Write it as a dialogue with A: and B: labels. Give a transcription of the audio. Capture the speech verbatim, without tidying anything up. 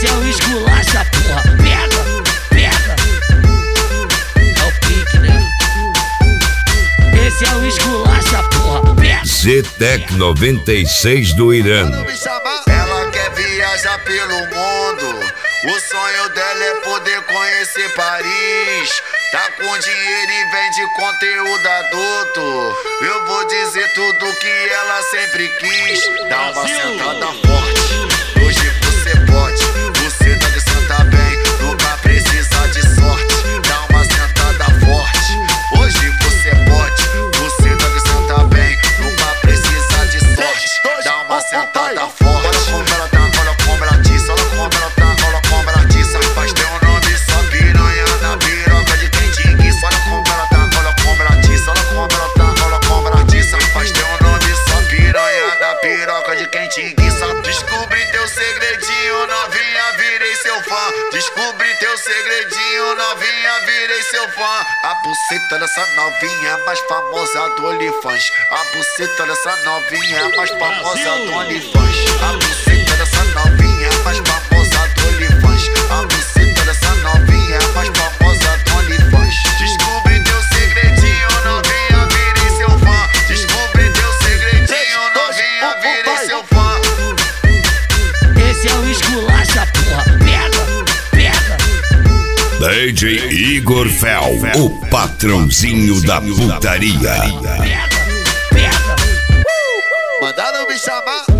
A: Esse é o esculacha, porra. Pega, pega. É o pique, né? Esse é o esculacha, porra. Pega.
B: Z-Tech noventa e seis do Irã.
C: Ela quer viajar pelo mundo. O sonho dela é poder conhecer Paris. Tá com dinheiro e vende conteúdo adulto. Eu vou dizer tudo que ela sempre quis. Dá uma sentada forte. Hoje você pode. Você deve sentar bem. Nunca precisa de sorte. Dá uma sentada forte. Hoje você pode. Você deve sentar bem. Nunca precisa de sorte. Dá uma sentada forte. Olha como ela tá, olha como ela diz. Olha como ela tá, olha como ela diz. Faz teu nome só piranha na piroca de quem te guiça. Olha como ela tá, olha como ela diz. Olha como ela tá, olha como ela diz. Faz teu nome só piranha na piroca de quem te guiça. Descobri teu segredinho, novinha, virei seu fã. Descobri teu segredinho, novinha, virei seu fã. A buceta dessa novinha mais famosa do OnlyFans. A buceta dessa novinha mais famosa do OnlyFans. A buceta dessa novinha mais famosa do OnlyFans. A buceta dessa novinha mais famosa do OnlyFans. Descobri teu segredinho, novinha, virei seu fã. Descobri teu segredinho, novinha, virei seu fã.
A: Esse é o esculacha, porra. Pega, pega.
B: D J Igor Fel, o patrãozinho da putaria.
A: Pega, pega.
C: Mandaram me chamar.